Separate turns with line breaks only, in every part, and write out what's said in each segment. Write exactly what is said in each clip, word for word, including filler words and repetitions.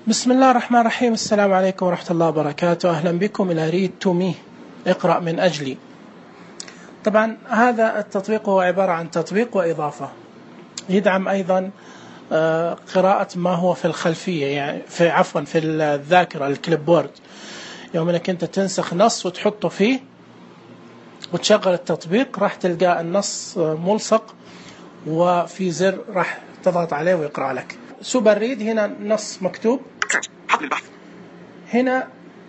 بسم الله الرحمن الرحيم. السلام عليكم ورحمة الله وبركاته. أهلا بكم إلى ريد تو مي، اقرأ من أجلي. طبعا هذا التطبيق هو عبارة عن تطبيق وإضافة، يدعم أيضا قراءة ما هو في الخلفية، يعني في عفوا في الذاكرة الكليب بورد. يوم أنك أنت تنسخ نص وتحطه فيه وتشغل التطبيق راح تلقى النص ملصق وفي زر راح تضغط عليه ويقرأ لك. سوبر ريد هنا نص مكتوب.
حقل البحث.
هنا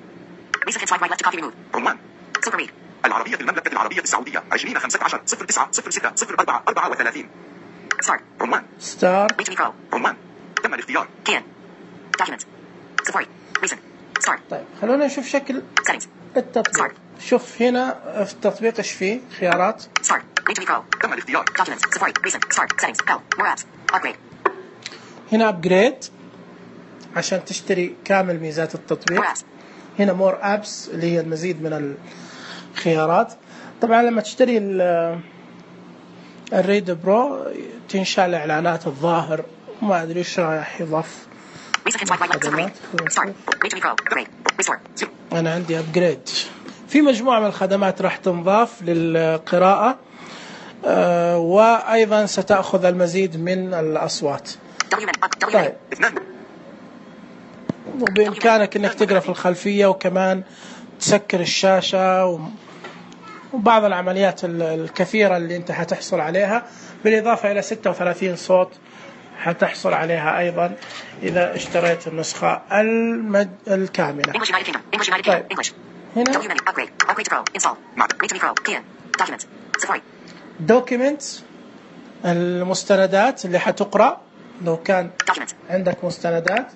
عنوان سوبر ريد العربية المملكة العربية السعودية عشرين خمسة عشر صفر تسعة صفر ستة صفر أربعة أربعة وثلاثين. ستار عنوان
ستار
عنوان تم الاختيار. كيان دوكيمنت سفاري ريسن ستار.
طيب خلونا نشوف شكل التطبيق. شوف هنا في التطبيق ايش فيه خيارات.
ستار تم الاختيار. دوكيمنت سفاري ريسن ستار سيتنجز بيل مور ابس ابجريد.
هنا ابجريد عشان تشتري كامل ميزات التطبيق. هنا مور ابس اللي هي المزيد من الخيارات. طبعا لما تشتري الريد برو تنشال اعلانات الظاهر، ما ادري ايش راح يضاف. انا عندي ابجريد. في مجموعه من الخدمات راح تنضاف للقراءه، آه وايضا ستاخذ المزيد من الاصوات. طيب وبامكانك انك تقرا في الخلفيه وكمان تسكر الشاشه وبعض العمليات الكثيره اللي انت حتحصل عليها، بالاضافه الى ستة وثلاثين صوت حتحصل عليها ايضا اذا اشتريت النسخه المج... الكامله. طيب هنا دوكيمنت المستندات اللي حتقرا لو كان عندك مستندات.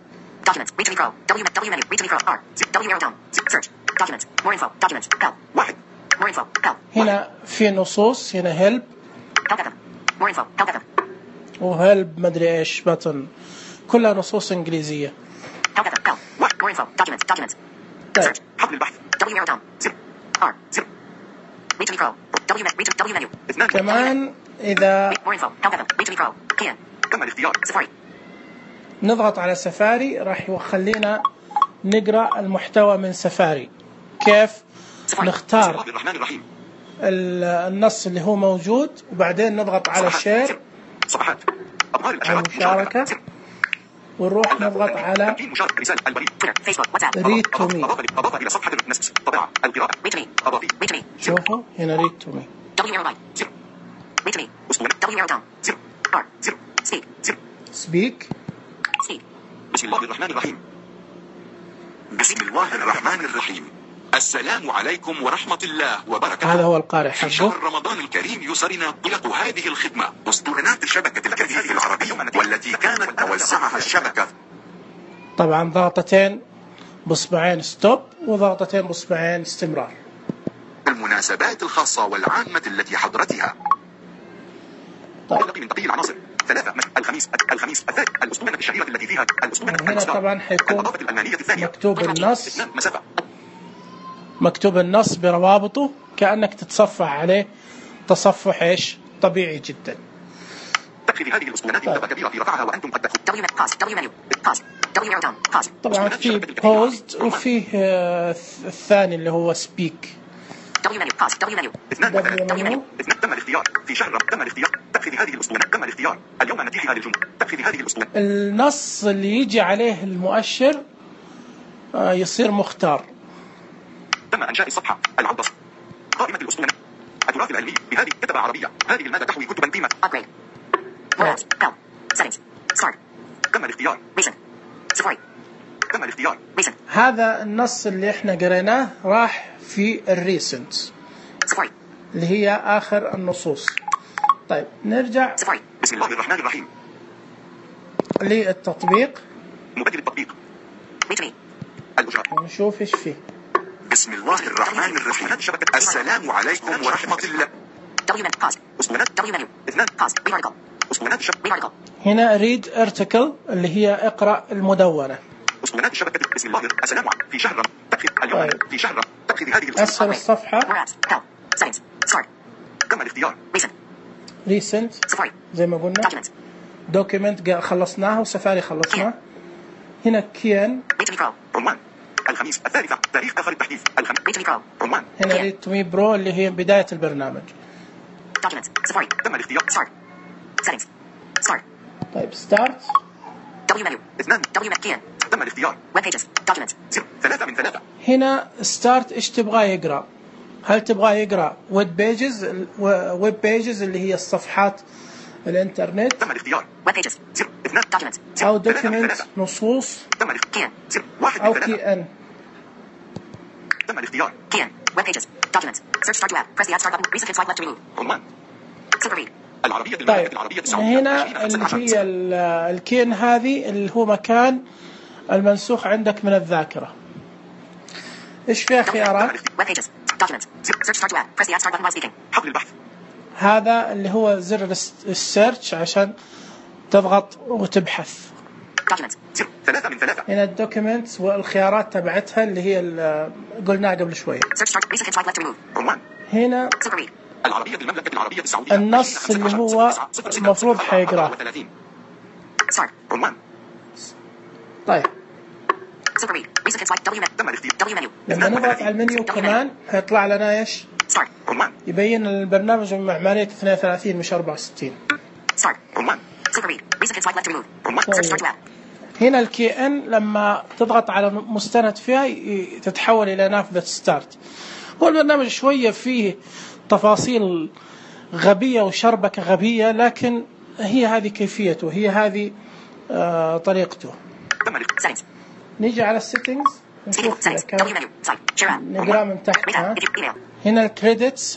هنا في نصوص، هنا هيلب وهيلب مدري ايش بطن، كلها نصوص انجليزيه. طيب. كمان اذا نضغط على سفاري راح يخلينا نقرأ المحتوى من سفاري. كيف نختار النص اللي هو موجود وبعدين نضغط على شير المشاركة ونروح نضغط على ريد تو مي. شوفوا هنا ريد تو مي. سبيك.
بسم الله الرحمن الرحيم. بسم الله الرحمن الرحيم. السلام عليكم ورحمة الله وبركاته.
هذا هو القارئ حقه.
في شهر رمضان الكريم يسرنا طلق هذه الخدمة أسطورنات الشبكة الكثير العربية والتي كانت توسعها الشبكة.
طبعا ضغطتين بصبعين ستوب وضغطتين بصبعين استمرار.
المناسبات الخاصة والعامة التي حضرتها.
طيب.
من بقية العناصر ثلاثة الخميس الخميس الثالث الأسطوانة الشهيرة التي فيها الأسطوانة.
هنا طبعا حيكون مكتوب النص مكتوب النص بروابطه كأنك تتصفح عليه تصفح ايش طبيعي جدا.
تأخذ هذه الأسطوانات
طيب.
كبيرة في رفعها وأنتم قد تدخلون.
طبعا في بوزد وفيه الثاني اللي هو سبيك.
اثنان تم الاختيار في شهر تم الاختيار. تأخذ هذه الأسطوانات تم الاختيار اليوم نتيجة هذه الجملة. تأخذ هذه الأسطوانات.
النص اللي يجي عليه المؤشر يصير مختار.
تم إنشاء الصفحة العودة قائمة الأسطوانات التراث العلمي بهذه كتبة عربية. هذه المادة تحوي كتبا قيمة. تم الاختيار. تم الاختيار.
هذا النص اللي احنا قريناه راح في الريسنت اللي هي آخر النصوص. طيب نرجع.
بسم الله الرحمن الرحيم.
للتطبيق.
مبدل التطبيق. الأجراء.
نشوف ايش فيه.
بسم الله الرحمن الرحيم. السلام عليكم ورحمة الله.
هنا ريد ارتكل اللي هي اقرأ المدونة.
أسطوانات الشبكة. بسم الله السلام في شهر تأخذ اليوم
طيب.
في شهر تأخذ هذه
أسفل الصفحة
تم الاختيار.
ريسنت زي ما قلنا. دوكيمنت خلصناها وسفاري خلصناه. هنا كين.
عنوان الخميس الثالثة تاريخ آخر التحديث الخميس. عنوان
هنا ريد تو مي برو اللي هي بداية البرنامج.
تم الاختيار.
طيب ستارت.
اثنان. تم الاختيار. ثلاثة من ثلاثة.
هنا ستارت ايش تبغاه يقرأ؟ هل تبغاه يقرأ ويب بيجز؟ ويب بيجز اللي هي الصفحات الانترنت.
تم الاختيار. اثنان.
أو دوكيمنت نصوص.
تم الاختيار. واحد
أو
من
كي
ثلاثة.
ان.
تم الاختيار. Web pages. Documents. Search start to app. Press the add start button. Recent hit swipe left to remove. عنوان. Super read. العربية المملكة
طيب
العربية السعودية.
هنا اللي هي ال- الكين هذه اللي هو مكان المنسوخ عندك من الذاكرة. إيش فيها خيارات؟
Web pages. Documents. Search start to app. Press the add start button while speaking. حقل البحث.
هذا اللي هو زر الس- السيرش عشان تضغط وتبحث.
Documents. ثلاثة من ثلاثة.
هنا الدوكيمنتس والخيارات تبعتها اللي هي ال- قلناها قبل شوية.
Search start. Recent hit swipe left to remove. عنوان.
هنا
Super read. العربية المملكة العربية السعودية.
النص اللي هو المفروض حيقراه.
Start. عنوان.
طيب
Super read. Recent hit swipe. W menu. تم الاختيار. W menu.
لما نضغط على المنيو كمان هيطلع لنا ايش؟
Start. عنوان.
يبين البرنامج بمعمارية اثنين وثلاثين مش أربعة وستين.
Start. عنوان. Super read. Recent hit swipe left to remove. عنوان. Search start to app.
هنا الكي ان لما تضغط على مستند فيها ي- تتحول إلى نافذة ستارت. هو البرنامج شوية فيه تفاصيل غبية وشربكة غبية، لكن هي هذه كيفيته، هي هذه آه طريقته.
تم الاختيار. Settings.
نيجي على السيتنجز نشوف إذا
Settings. W
كان
menu. Site. Share app.
نقرأ من تحت. ها؟
Email.
هنا الكريدتس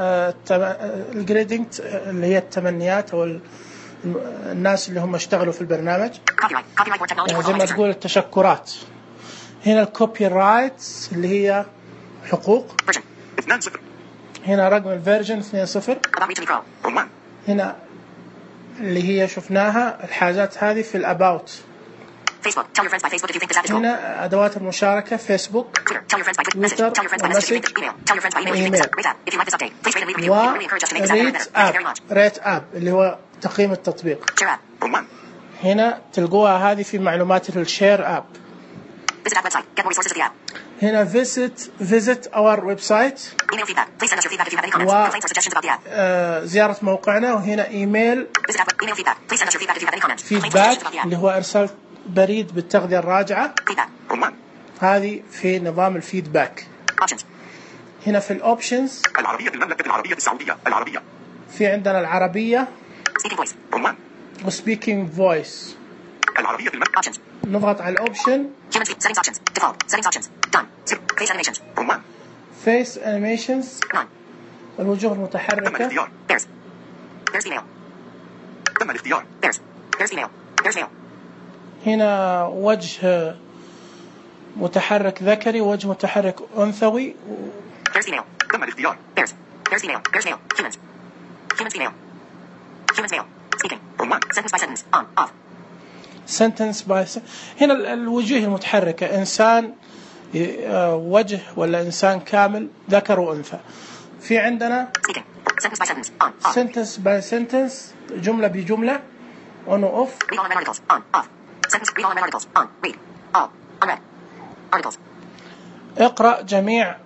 الجريدنج اللي هي التمنيات أو ال- الناس اللي هم اشتغلوا في البرنامج،
Copyright. Copyright or technology.
يعني زي ما تقول التشكرات. هنا الكوبي رايتس اللي هي حقوق.
Version. اثنان صفر.
هنا رقم الفيرجن اثنين صفر.
About Reach to Pro. عنوان.
هنا اللي هي شفناها الحاجات هذه في الاباوت.
Facebook. Tell your friends by Facebook if you think this app is cool.
هنا ادوات المشاركه فيسبوك
Twitter. Tell your friends by Twitter. Message.
Twitter.
Tell your friends by message if you think this. Email. Tell your friends by email if you think this app. Rate app. If you like this update, please rate and leave a review. You really encourage us to make this app better and
وريت
better. Thank you very
اب
much.
ريت اب اللي هو تقييم التطبيق.
Share app. عنوان.
هنا تلقوها هذه في معلومات الشير اب.
Visit app website. Get more resources of the app.
هنا visit visit our website.
Email feedback. Please send us your feedback if you have any comments,
Wow.
complaints, or suggestions about the app.
آه زيارة موقعنا. وهنا ايميل
Visit app. Email feedback. Please send us your feedback if you have any comments, complaints, or
فيدباك
suggestions about the app.
اللي هو ارسال بريد بالتغذية الراجعة.
Feedback. عنوان.
هذه في نظام الفيدباك.
Options.
هنا في الاوبشنز
العربية المملكة العربية السعودية. العربية.
في عندنا العربية
Speaking voice. عنوان.
وسبيكينج فويس.
العربية المملكة. Options.
نضغط على الاوبشن.
Human speak. Settings options. Default. Settings options. Done. Zero. Face animations. عنوان.
فيس انيميشنز
None.
الوجوه
تم
المتحركة.
الاختيار. Bears. Bears email. تم الاختيار. Bears. Bears email. Bears mail.
هنا وجه متحرك ذكري وجه متحرك انثوي.
Bears email. تم الاختيار. Bears. Bears email. Bears mail. Humans. Humans email. Humans mail. Speaking. عنوان. Sentence by sentence. On. Off.
سنتنس باي هنا ال- الوجوه المتحركة إنسان آه، وجه ولا إنسان كامل ذكر وأنثى. في عندنا
Speaking. Sentence by sentence. On. Off.
سنتنس باي سنتنس جملة بجملة on و off.
Read all unread articles. On. Off. Sentence. Read all unread articles. On. Read. All. Unread. Articles.
اقرأ جميع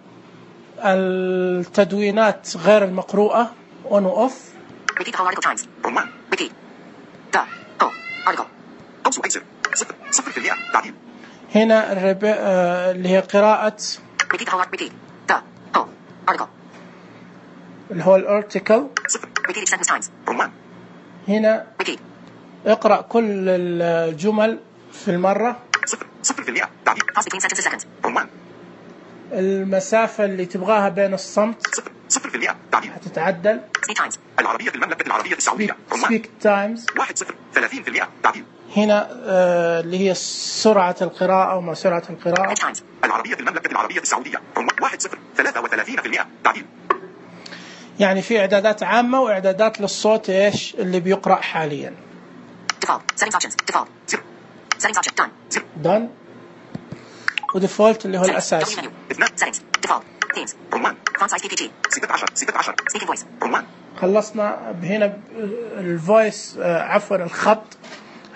التدوينات غير المقروءة on و off.
Repeat the whole article times. عنوان. Repeat. The. Whole. Article. قوس أيسر. صفر. صفر في المئة. تعديل.
هنا الرب... آه، اللي هي قراءة
Repeat the whole. Repeat. The. Whole. Article.
اللي هو الارتيكل.
صفر. Repeat each sentence times. عنوان.
هنا
Repeat.
اقرأ كل الجمل في المرة.
صفر. صفر في المئة. تعديل. Pause between sentences seconds. عنوان.
المسافة اللي تبغاها بين الصمت
صفر. صفر في المئة. تعديل.
هتتعدل.
Speak times. العربية المملكة العربية السعودية. عنوان.
speak times.
واحد صفر. ثلاثين في المئة. تعديل.
هنا آه اللي هي سرعة القراءة وما سرعة القراءة.
Edge times. العربية المملكة العربية السعودية. عنوان. واحد صفر. ثلاثة وثلاثين في المئة. تعديل.
يعني في إعدادات عامة وإعدادات للصوت إيش اللي بيقرأ حاليا.
Default. Settings options. Default. Zero. Settings option. Done. Zero.
done. وديفولت اللي هو
Settings.
الأساسي.
W menu. اثنان. Settings. Default. Themes. عنوان. Font size بي بي جي. ستة عشر. ستة عشر. Speaking voice. عنوان.
خلصنا هنا الفويس آه عفوا الخط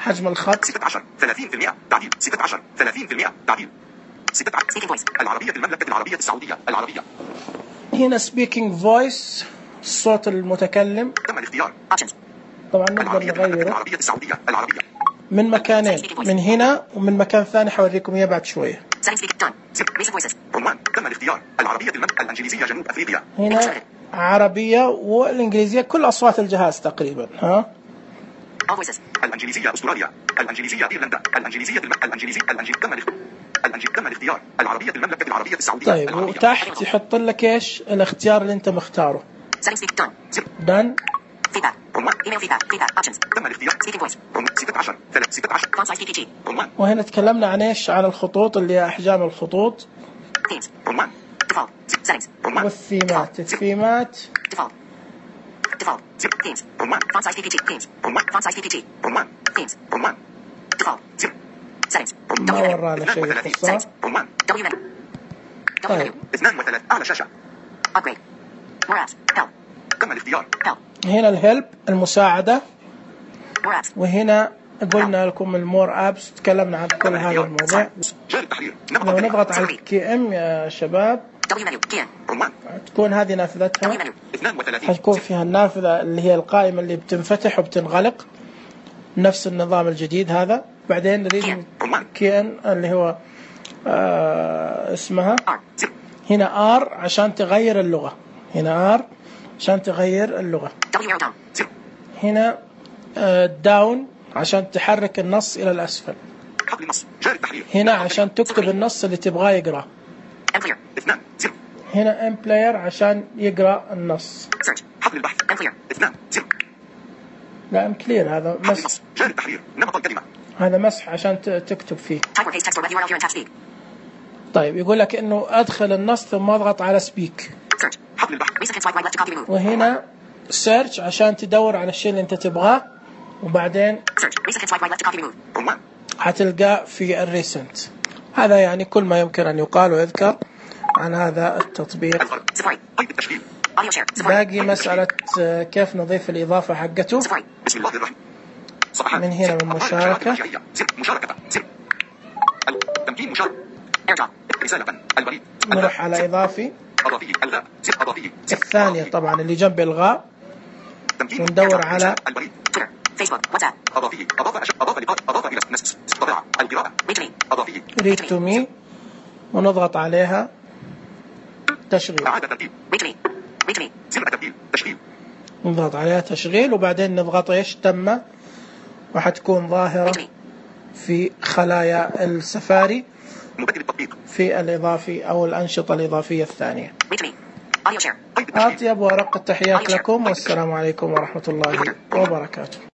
حجم الخط
ستة عشر ثلاثين بالمئة تعديل ستة عشر ثلاثين بالمئة تعديل ستة عشر العربية المملكة العربية السعودية العربية.
هنا speaking voice الصوت المتكلم.
تم الاختيار.
طبعا نقدر
العربية المملكة
نغيره
العربية السعودية العربية
من مكانين، من هنا ومن مكان ثاني حوريكم اياه بعد شوية.
عنوان تم الاختيار العربية المملكة الإنجليزية جنوب أفريقيا.
هنا عربية والإنجليزية كل أصوات الجهاز تقريبا. ها
الإنجليزية أستراليا الإنجليزية إيرلندا الإنجليزية الم... الإنجليزية الإنجليزية تم الاختيار الإنجليزية تم الاختيار العربية المملكة العربية السعودية
طيب
العربية.
وتحت يحط لك ايش الاختيار اللي انت مختاره. دن
عنوان ايميل فيدباك فيدباك اوبشنز تم الاختيار سبيكينج فويس ستة عشر ستة عشر فونت سايز بي بي جي عنوان.
وهنا تكلمنا عن ايش؟ عن الخطوط اللي هي احجام الخطوط.
ثيمز عنوان ديفولت سيتنجز عنوان
والثيمات الثيمات
ديفولت ديفولت ثيمز عنوان فونت سايز بي بي جي ثيمز عنوان فونت سايز بي بي جي عنوان ثيمز عنوان ديفولت سيتنجز
ما ورانا شيء يخصها.
عنوان دبليو منيو
طيب
اثنان وثلاث اعلى شاشة ابجريد مور ابس هيلب تم الاختيار هيلب.
هنا الهيلب المساعدة،
مور ابس
وهنا قلنا لكم المور ابس تكلمنا عن كل هذا الموضوع.
جاري التحرير
لو نضغط على الكي ام يا شباب
دبليو منيو كي ام عنوان
تكون هذه نافذتها،
دبليو منيو اثنان وثلاثين
حتكون فيها النافذة اللي هي القائمة اللي بتنفتح وبتنغلق نفس النظام الجديد هذا. بعدين نريد كي ان اللي هو آه اسمها هنا ار عشان تغير اللغة، هنا ار عشان تغير اللغة. هنا آه داون عشان تحرك النص إلى الأسفل. هنا عشان تكتب النص اللي تبغاه يقرأ. هنا ام بلاير عشان يقرأ النص. لا ام كلير هذا مسح. هذا مسح عشان تكتب فيه. طيب يقول لك انه ادخل النص ثم اضغط على سبيك. وهنا سيرش عشان تدور على الشيء اللي انت تبغاه، وبعدين حتلقاه في الريسنت. هذا يعني كل ما يمكن ان يقال ويذكر عن هذا التطبيق. باقي مسألة كيف نضيف الإضافة حقته. من هنا من مشاركة نروح على إضافي الثانية طبعا اللي جنب إلغاء، وندور على read to me ونضغط عليها تشغيل. نضغط عليها تشغيل وبعدين نضغط ايش تم، وحتكون ظاهرة في خلايا السفاري في الإضافي أو الأنشطة الإضافية الثانية. أطيب وأرق التحيات لكم، والسلام عليكم ورحمة الله وبركاته.